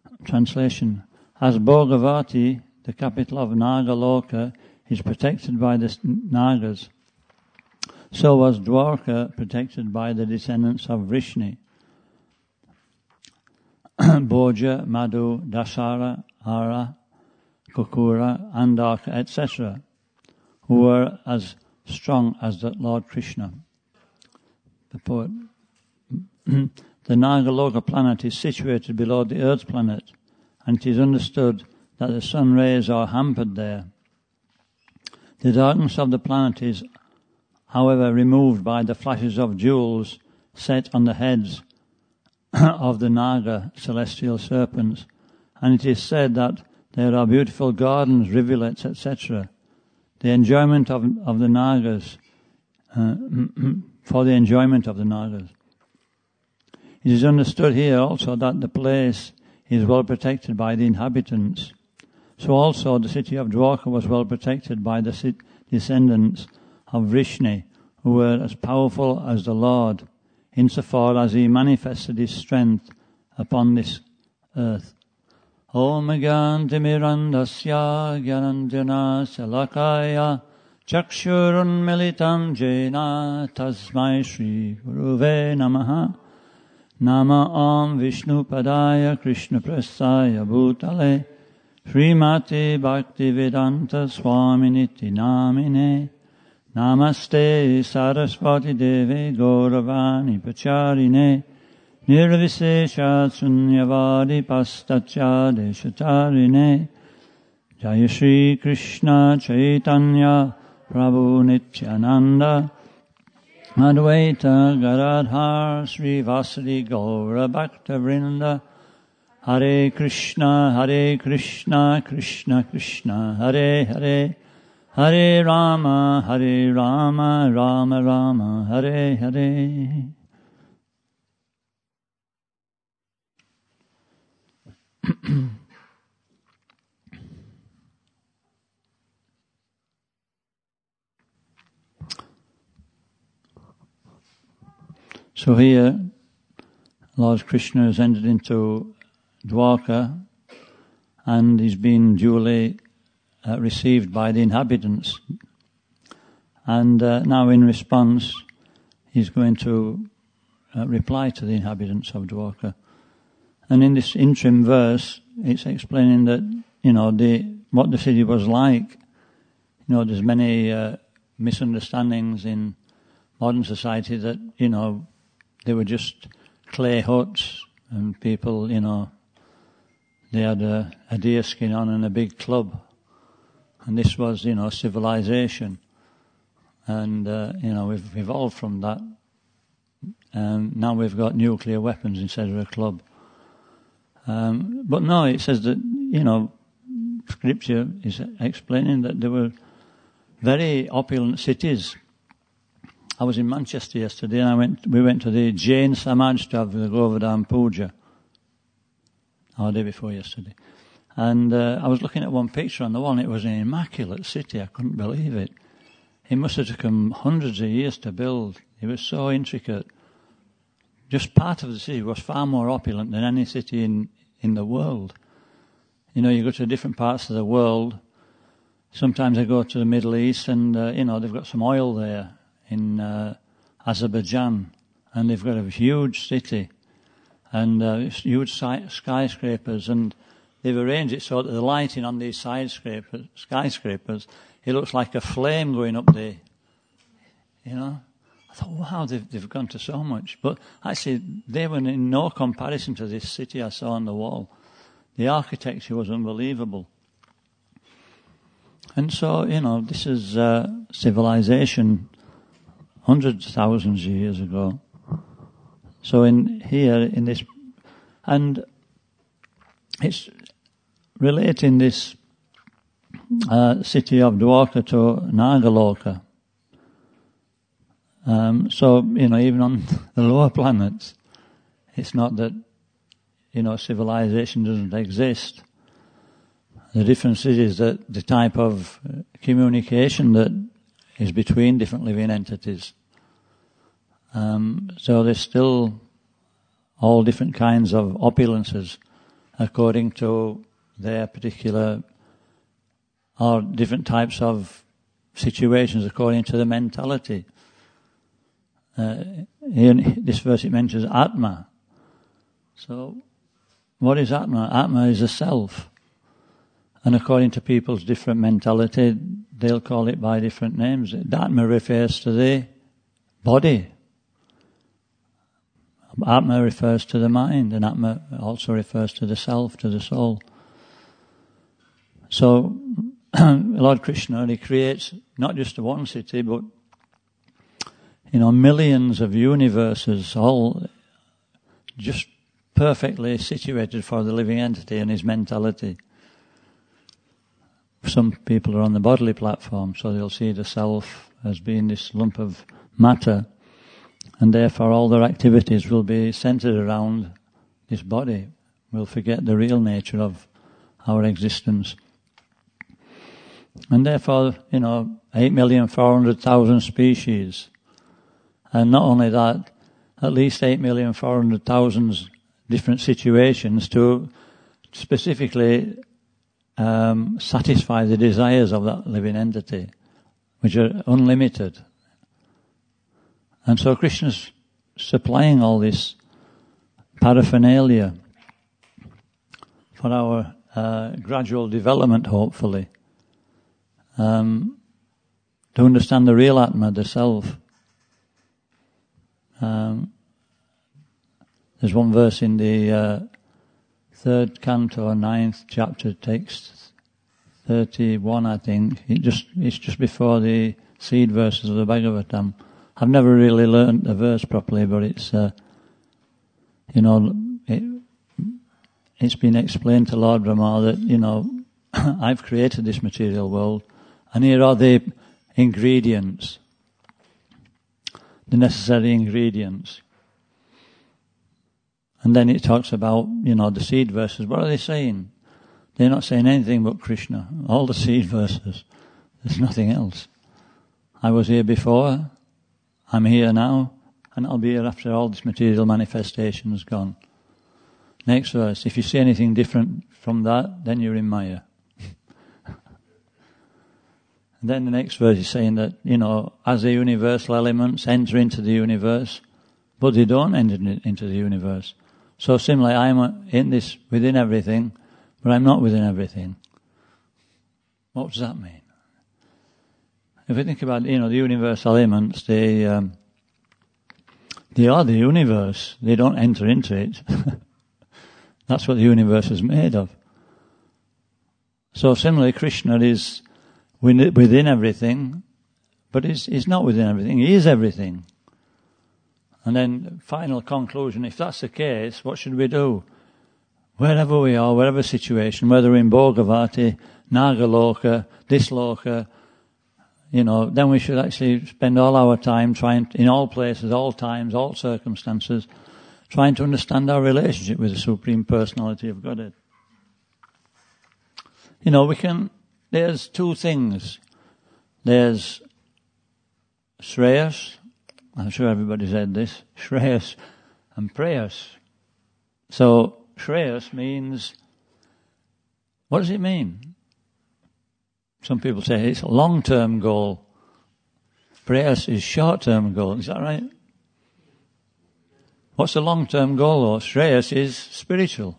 Translation. As Bhogavati, the capital of Nagaloka, is protected by the Nagas, so was Dwarka protected by the descendants of Vrishni. Bhoja, Madhu, Dasara, Ara, Kukura, Andarka, etc., who were as strong as the Lord Krishna. The poet. The Nagaloka planet is situated below the Earth planet, and it is understood that the sun rays are hampered there. The darkness of the planet is, however, removed by the flashes of jewels set on the heads of the Naga celestial serpents, and it is said that there are beautiful gardens, rivulets, etc. The enjoyment of the Nagas, for the enjoyment of the Nagas. It is understood here also that the place is well protected by the inhabitants. So also the city of Dwarka was well protected by the descendants of Vrishni, who were as powerful as the Lord, insofar as he manifested his strength upon this earth. Om Gyantimirandasya Gyananjana Salakaya Chakshurun Militam Jena Tasmai Shri Guruve Namaha Nama Om Vishnu Padaya Krishna Prasaya Bhutale Srimati Bhaktivedanta Swaminiti Namine Namaste Saraswati Deve Gauravani Pacharine Nirvisesha Sunyavadi Pastacha Deshatarine Jaya Shri Krishna Chaitanya Prabhu Nityananda Advaita Garadhar Sri Vasadi Gaura Bhakta Vrinda Hare Krishna Krishna Krishna Hare Hare Hare Rama Rama Rama Hare Hare. So here, Lord Krishna has entered into Dwarka and he's been duly received by the inhabitants. And now in response, he's going to reply to the inhabitants of Dwarka. And in this interim verse, it's explaining that, what the city was like. There's many misunderstandings in modern society that, they were just clay huts and people, they had a deer skin on and a big club. And this was, civilization. And, we've evolved from that. And now we've got nuclear weapons instead of a club. But no, it says that, Scripture is explaining that there were very opulent cities. I was in Manchester yesterday and we went to the Jain Samaj to have the Govardhan Puja. The day before yesterday. And I was looking at one picture on the wall and it was an immaculate city. I couldn't believe it. It must have taken hundreds of years to build. It was so intricate. Just part of the city was far more opulent than any city in the world. You go to different parts of the world. Sometimes I go to the Middle East and, they've got some oil there in Azerbaijan. And they've got a huge city and huge skyscrapers. And they've arranged it so that the lighting on these skyscrapers, it looks like a flame going up there. I thought, wow, they've gone to so much. But actually, they were in no comparison to this city I saw on the wall. The architecture was unbelievable. And so, this is civilization hundreds of thousands of years ago. So in this, and it's relating this city of Dwarka to Nagaloka. So, even on the lower planets, it's not that, civilization doesn't exist. The difference is that the type of communication that is between different living entities. So there's still all different kinds of opulences according to their particular or different types of situations according to the mentality. In this verse it mentions Atma. So, what is Atma? Atma is a self. And according to people's different mentality, they'll call it by different names. Atma refers to the body. Atma refers to the mind, and Atma also refers to the self, to the soul. So, Lord Krishna, he creates not just one city, but millions of universes, all just perfectly situated for the living entity and his mentality. Some people are on the bodily platform, so they'll see the self as being this lump of matter, and therefore all their activities will be centered around this body. We'll forget the real nature of our existence. And therefore, 8,400,000 species. And not only that, at least 8,400,000 different situations to specifically satisfy the desires of that living entity, which are unlimited. And so Krishna's supplying all this paraphernalia for our gradual development, hopefully, to understand the real Atma, the self. There's one verse in the 3rd canto, 9th chapter, text 31, I think. It's just before the seed verses of the Bhagavatam. I've never really learned the verse properly, but it's, it's been explained to Lord Brahma that, I've created this material world, and here are the ingredients, the necessary ingredients. And then it talks about, the seed verses. What are they saying? They're not saying anything but Krishna. All the seed verses. There's nothing else. I was here before, I'm here now, and I'll be here after all this material manifestation is gone. Next verse. If you see anything different from that, then you're in Maya. And then the next verse is saying that, as the universal elements enter into the universe, but they don't enter into the universe. So similarly, I'm within everything, but I'm not within everything. What does that mean? If we think about, the universal elements, they are the universe. They don't enter into it. That's what the universe is made of. So similarly, Krishna is within everything, but he's not within everything. He is everything. And then final conclusion, if that's the case, what should we do? Wherever we are, whatever situation, whether we're in Bhogavati, Nagaloka, Disloka, then we should actually spend all our time in all places, all times, all circumstances, trying to understand our relationship with the Supreme Personality of Godhead. There's two things. There's Shreyas, I'm sure everybody's heard this, Shreyas and Prayas. So, Shreyas means, what does it mean? Some people say it's a long-term goal. Prayas is short-term goal. Is that right? What's the long-term goal? Or Shreyas is spiritual.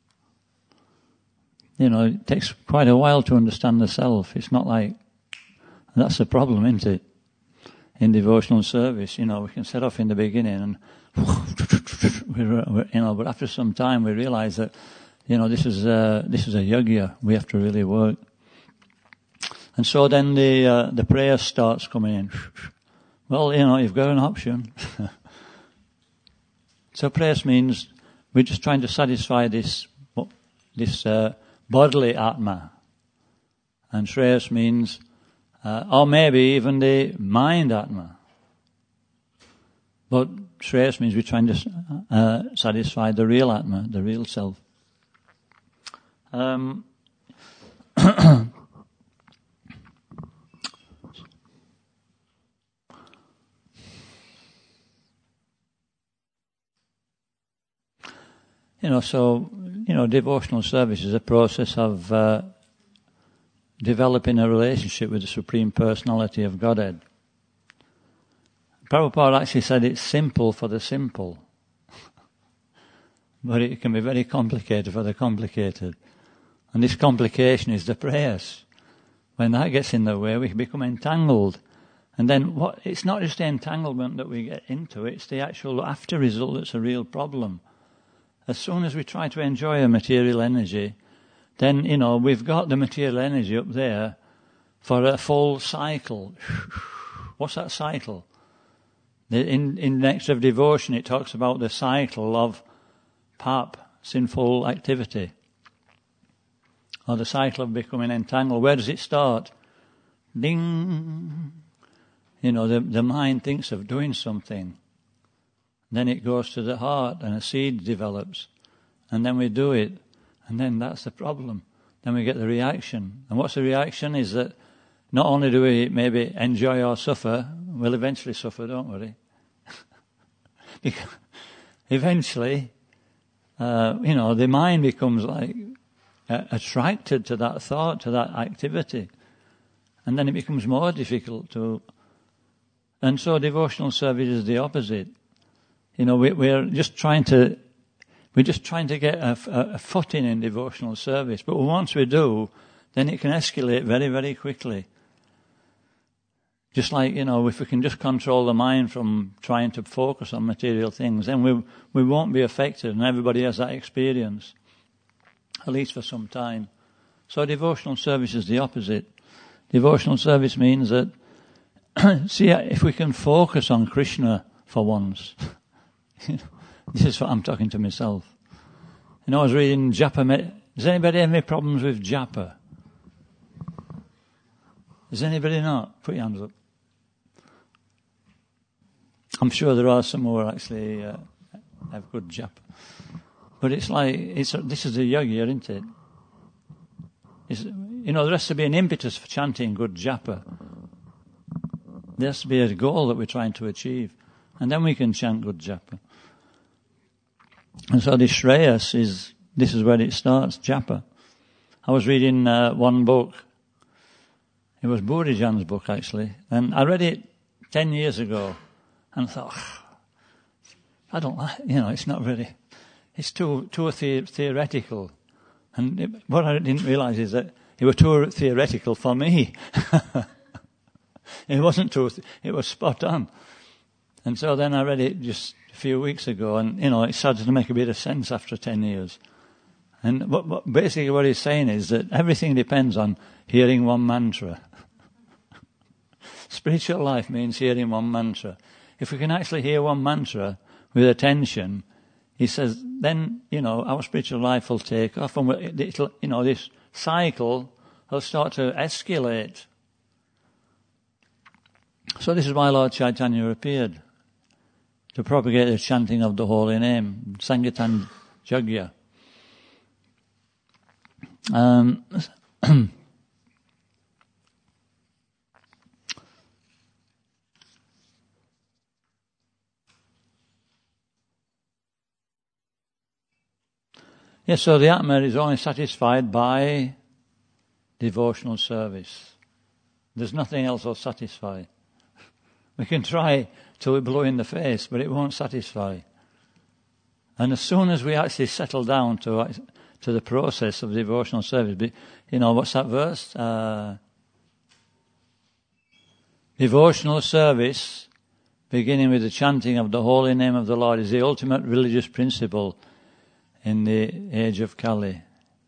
It takes quite a while to understand the self. It's not like, that's the problem, isn't it? In devotional service, we can set off in the beginning and, but after some time we realize that, this is a yajna. We have to really work. And so then the prayer starts coming in. Well, you've got an option. So prayers means we're just trying to satisfy this bodily Atma. And Shreyas means, or maybe even the mind Atma. But Shreyas means we're trying to satisfy the real Atma, the real self. So devotional service is a process of developing a relationship with the Supreme Personality of Godhead. Prabhupada actually said it's simple for the simple. But it can be very complicated for the complicated. And this complication is the prayers. When that gets in the way, we become entangled. And then it's not just the entanglement that we get into, it's the actual after result that's a real problem. As soon as we try to enjoy a material energy, then, we've got the material energy up there for a full cycle. What's that cycle? In Nectar of Devotion, it talks about the cycle of pap, sinful activity, or the cycle of becoming entangled. Where does it start? Ding! The mind thinks of doing something. Then it goes to the heart and a seed develops. And then we do it. And then that's the problem. Then we get the reaction. And what's the reaction is that not only do we maybe enjoy or suffer, we'll eventually suffer, don't worry. Because eventually, the mind becomes like attracted to that thought, to that activity. And then it becomes more difficult to... And so devotional service is the opposite. We're just trying to get a footing in devotional service. But once we do, then it can escalate very, very quickly. Just like, if we can just control the mind from trying to focus on material things, then we won't be affected, and everybody has that experience, at least for some time. So devotional service is the opposite. Devotional service means that, see, if we can focus on Krishna for once, this is what I'm talking to myself. I was reading Japa. Does anybody have any problems with Japa? Does anybody not? Put your hands up. I'm sure there are some who actually have good Japa. But it's like, this is a yogi, isn't it? There has to be an impetus for chanting good Japa. There has to be a goal that we're trying to achieve. And then we can chant good Japa. And so the Shreyas this is where it starts, Japa. I was reading one book. It was Burijan's book, actually. And I read it 10 years ago. And I thought, I don't like, it's not really, it's too theoretical. And what I didn't realize is that it was too theoretical for me. It wasn't it was spot on. And so then I read it just a few weeks ago, and, it started to make a bit of sense after 10 years. And basically what he's saying is that everything depends on hearing one mantra. Spiritual life means hearing one mantra. If we can actually hear one mantra with attention, he says, then, our spiritual life will take off, and it'll, this cycle will start to escalate. So this is why Lord Chaitanya appeared, to propagate the chanting of the holy name, Sankirtan Jagya. Yes, so the Atma is only satisfied by devotional service. There's nothing else will satisfy. We can try till we blow in the face, but it won't satisfy. And as soon as we actually settle down to the process of devotional service, what's that verse? Devotional service, beginning with the chanting of the holy name of the Lord, is the ultimate religious principle in the age of Kali.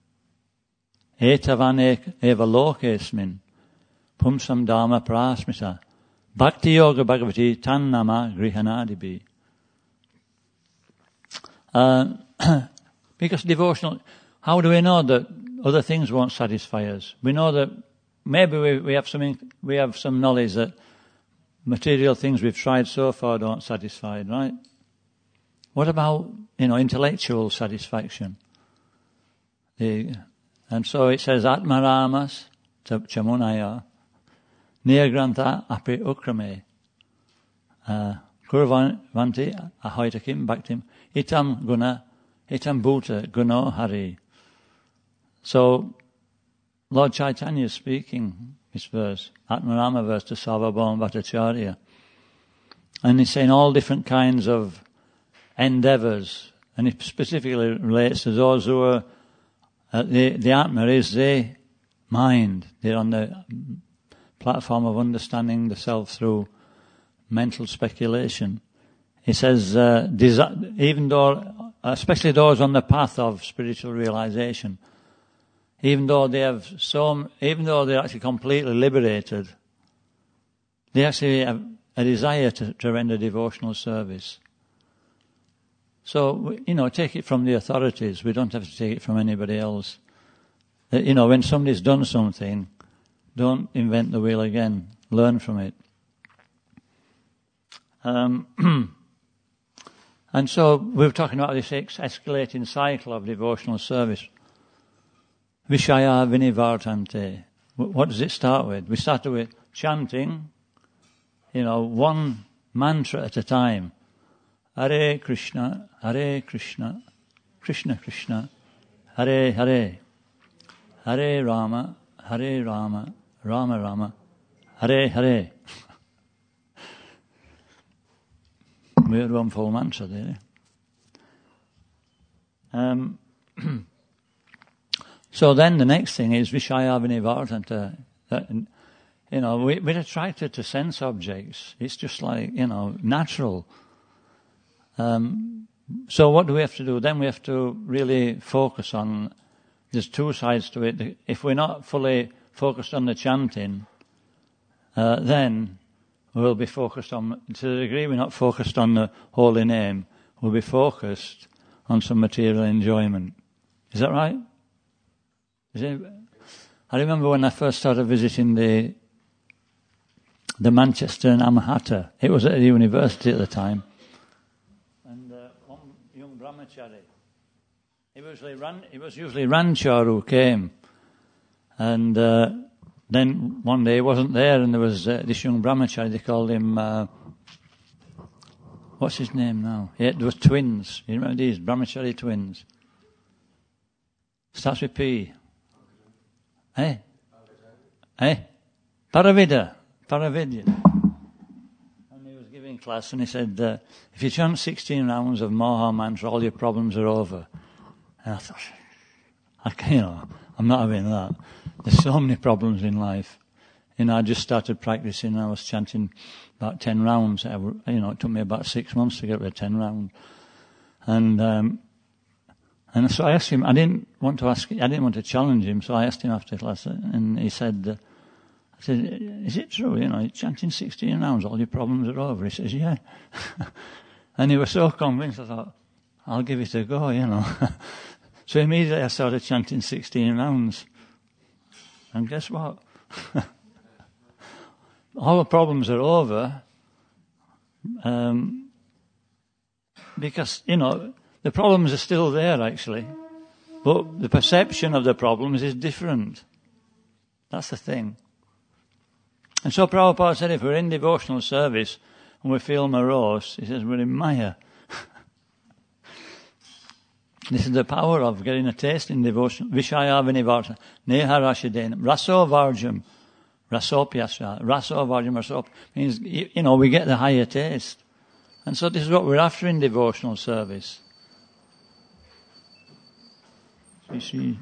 Etavan eva lokesmin, pumsam dharma prasmita, bhakti yoga bhagavati tan nama grihanadibi. Because devotional, how do we know that other things won't satisfy us? We know that maybe we have some knowledge that material things we've tried so far don't satisfy, right? What about, intellectual satisfaction? And so it says, Atmaramas chamunaya nirgrantha api ukrame kurvanti ahoitakim bhaktim itam guna Hitam Bhuta Guno Hari. So, Lord Chaitanya is speaking this verse, Atmarama verse to Sarvabhauma Bhattacharya. And he's saying all different kinds of endeavours, and it specifically relates to those who are, the Atma is the mind. They're on the platform of understanding the self through mental speculation. He says, even though, especially those on the path of spiritual realization, even though they're actually completely liberated, they actually have a desire to render devotional service. So, take it from the authorities. We don't have to take it from anybody else. When somebody's done something, don't invent the wheel again. Learn from it. And so we were talking about this escalating cycle of devotional service. Vishaya vinivartante. What does it start with? We started with chanting, one mantra at a time. Hare Krishna, Krishna Krishna, Hare Hare, Hare Rama, Rama Rama, Hare Hare. We had one full mantra there. So then the next thing is Vishaya vinivartanta. We're attracted to sense objects. It's just like, natural. So what do we have to do? Then we have to really focus on, there's two sides to it. If we're not fully focused on the chanting, then we'll be focused on, to the degree we're not focused on the holy name, we'll be focused on some material enjoyment. Is that right? I remember when I first started visiting the Manchester Namahata. It was at the university at the time. And one young brahmachari, it was usually Ranchar who came. And then one day he wasn't there, and there was this young brahmachari, they called him, what's his name now? Yeah, there was twins. You remember these brahmachari twins? Starts with P. Paravidya. And he was giving class, and he said, if you chant 16 rounds of Maha Mantra, all your problems are over. And I thought, I'm not having that. There's so many problems in life. I just started practicing, and I was chanting about 10 rounds. It took me about 6 months to get to 10 rounds. And so I asked him, I didn't want to challenge him, so I asked him after class, and he said, I said, is it true, chanting 16 rounds, all your problems are over? He says, yeah. And he was so convinced, I thought, I'll give it a go, So immediately I started chanting 16 rounds. And guess what? All the problems are over, because, the problems are still there, actually. But the perception of the problems is different. That's the thing. And so Prabhupada said, if we're in devotional service and we feel morose, he says, we're in Maya. This is the power of getting a taste in devotion. Vishaya vinivarta, neha rashidenam, raso varjam, rasopyasya, raso varjam, rasop. Means, we get the higher taste. And so this is what we're after in devotional service. You see.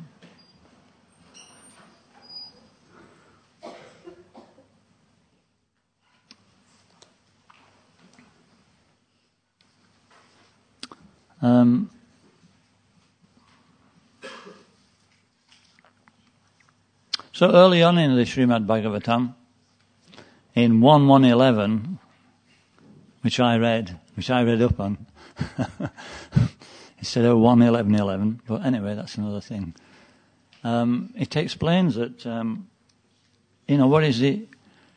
So early on in the Srimad Bhagavatam, in 1.1.11, which I read up on, instead of 1.11.11, but anyway, that's another thing. It explains that, what is it?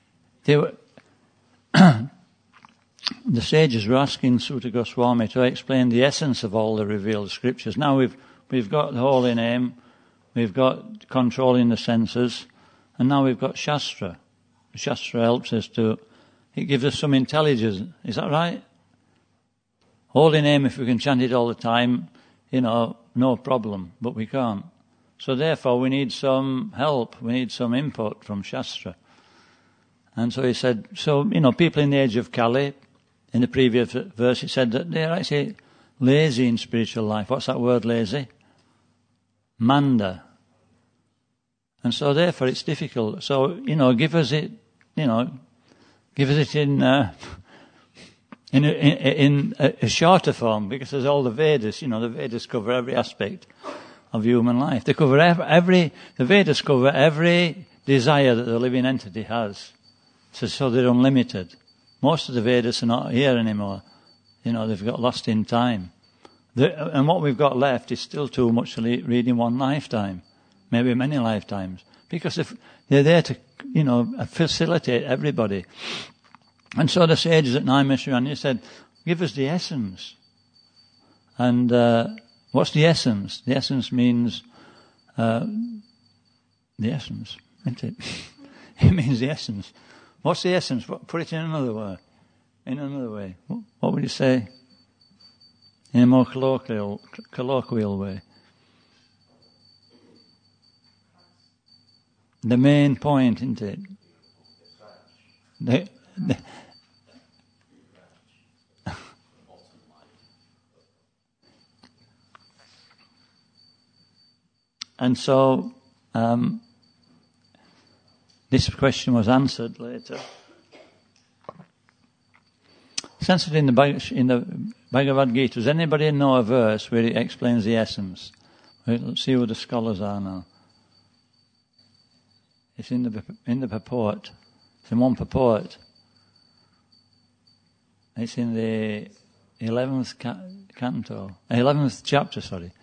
The sages were asking Sutta Goswami to explain the essence of all the revealed scriptures. Now we've got the holy name, we've got controlling the senses, and now we've got Shastra. Shastra helps us it gives us some intelligence. Is that right? Holy name, if we can chant it all the time, no problem, but we can't. So therefore we need some help, we need some input from Shastra. And so he said, people in the age of Kali, in the previous verse, it said that they're actually lazy in spiritual life. What's that word, lazy? Manda. And so therefore it's difficult. So, give us it in a shorter form, because there's all the Vedas. The Vedas cover every aspect of human life. They cover the Vedas cover every desire that the living entity has. So they're unlimited. Most of the Vedas are not here anymore. They've got lost in time. And what we've got left is still too much to read in one lifetime, maybe many lifetimes, because if they're there to, facilitate everybody. And so the sages at Naimisharanya said, give us the essence. And what's the essence? The essence means the essence, isn't it? It means the essence. What's the essence? Put it in another way. What would you say? In a more colloquial way. The main point, isn't it? And so this question was answered later. It's answered in the Bhagavad Gita. Does anybody know a verse where it explains the essence? Let's see who the scholars are now. It's in the purport. It's in one purport. It's in the 11th chapter,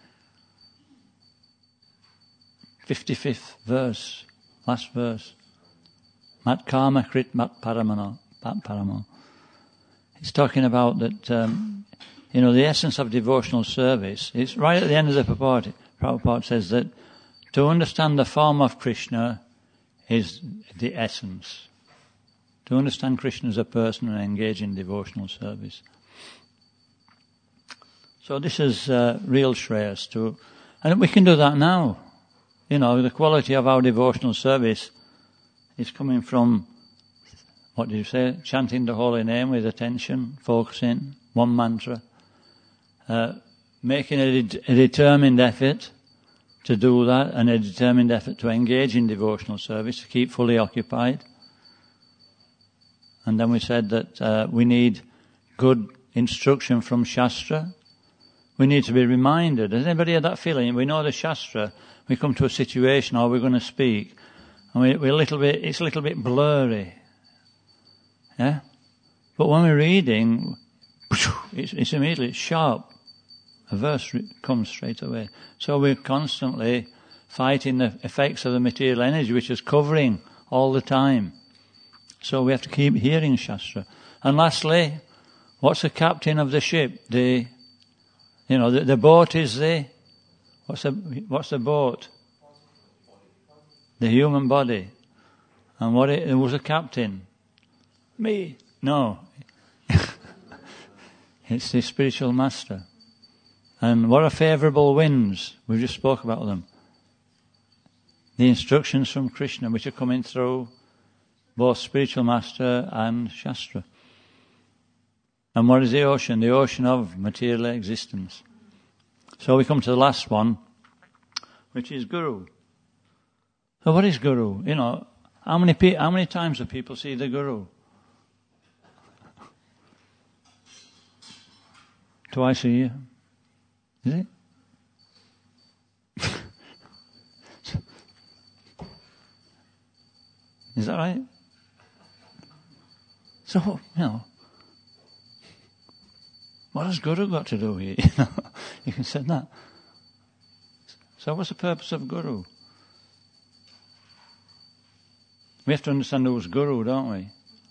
55th verse, last verse. Mat karma krit mat paramo. It's talking about that, the essence of devotional service. It's right at the end of the purport. Prabhupada says that to understand the form of Krishna is the essence. To understand Krishna as a person and engage in devotional service. So this is real Shreyas and we can do that now. The quality of our devotional service is coming from, what did you say? Chanting the holy name with attention, focusing, one mantra, making a determined effort to do that, and a determined effort to engage in devotional service, to keep fully occupied. And then we said that we need good instruction from Shastra. We need to be reminded. Does anybody have that feeling? We know the Shastra. We come to a situation, or we're going to speak, and it's a little bit blurry. Yeah? But when we're reading, it's immediately sharp. A verse comes straight away. So we're constantly fighting the effects of the material energy, which is covering all the time. So we have to keep hearing Shastra. And lastly, what's the captain of the ship? The boat is what's the boat? The human body. And who's the captain? Me? No. It's the spiritual master. And what are favourable winds? We just spoke about them. The instructions from Krishna, which are coming through both spiritual master and Shastra. And what is the ocean? The ocean of material existence. So we come to the last one, which is Guru. So what is Guru? How many times do people see the Guru? Twice a year. Is it? Is that right? So, what has Guru got to do here? You can say that. So what's the purpose of Guru? We have to understand who's Guru, don't we?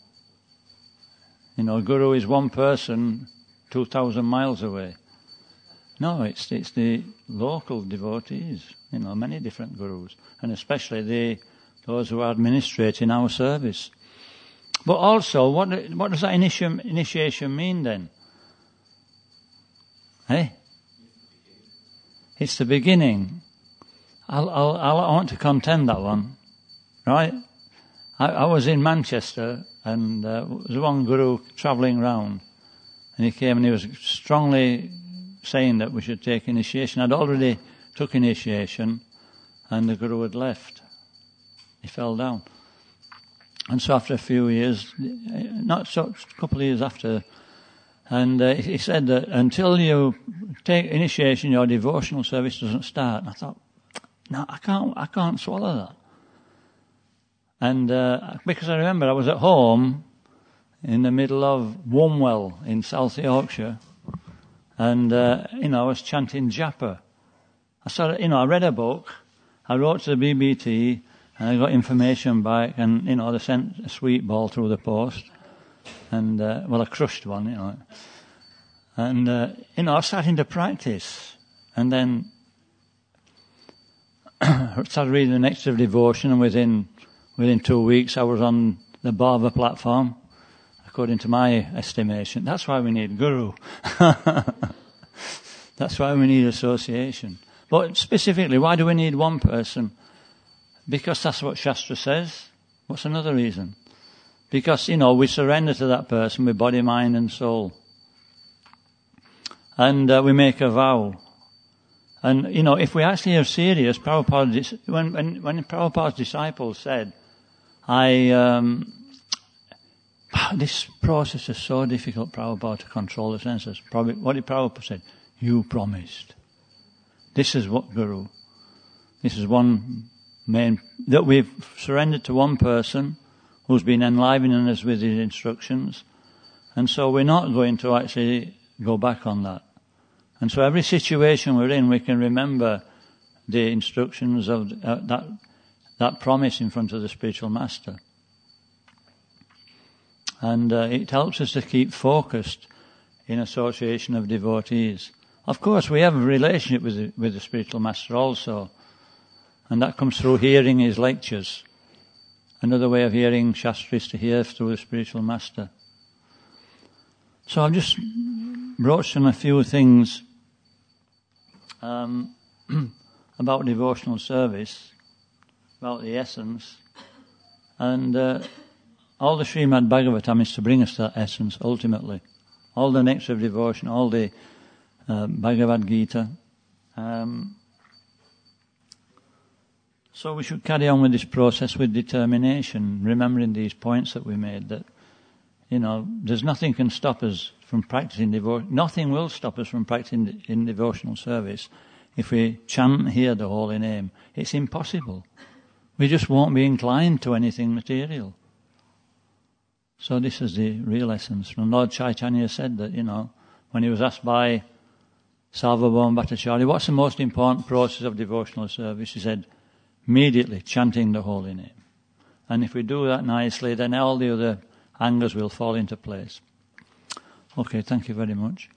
Guru is one person 2,000 miles away. No, it's the local devotees, many different gurus, and especially those who are administrating our service. But also, what does that initiation mean then? It's the beginning. I want to contend that one, right? I was in Manchester, and there was one guru travelling round, and he came and he was strongly saying that we should take initiation. I'd already took initiation, and the guru had left. He fell down. And so after a few years, a couple of years after, and he said that until you take initiation, your devotional service doesn't start. And I thought, no, I can't swallow that. And because I remember I was at home in the middle of Womwell in South Yorkshire, and I was chanting japa. I read a book, I wrote to the BBT, and I got information back, and they sent a sweet ball through the post, and a crushed one, and I was starting to practice, and then I started reading the Nectar of Devotion, and within 2 weeks I was on the Bhava platform, according to my estimation. That's why we need guru. That's why we need association. But specifically, why do we need one person? Because that's what Shastra says. What's another reason? Because, we surrender to that person with body, mind and soul. And we make a vow. And, if we actually are serious, Prabhupada, when Prabhupada's disciples said, this process is so difficult, Prabhupada, to control the senses. What did Prabhupada say? You promised. This is what Guru. This is one main, that we've surrendered to one person who's been enlivening us with his instructions. And so we're not going to actually go back on that. And so every situation we're in, we can remember the instructions of that promise in front of the spiritual master. And it helps us to keep focused in association of devotees. Of course, we have a relationship with the spiritual master also. And that comes through hearing his lectures. Another way of hearing Shastra is to hear through the spiritual master. So I've just broached on a few things about devotional service, about the essence. And all the Srimad Bhagavatam is to bring us to that essence ultimately. All the Nectar of Devotion, all the Bhagavad Gita. So we should carry on with this process with determination, remembering these points that we made, that, there's nothing can stop us from practicing devotion. Nothing will stop us from practicing in devotional service if we chant and hear the holy name. It's impossible. We just won't be inclined to anything material. So this is the real essence. And Lord Chaitanya said that, when he was asked by Sarvabhauma Bhattacharya, what's the most important process of devotional service? He said, immediately chanting the holy name. And if we do that nicely, then all the other angas will fall into place. Okay, thank you very much.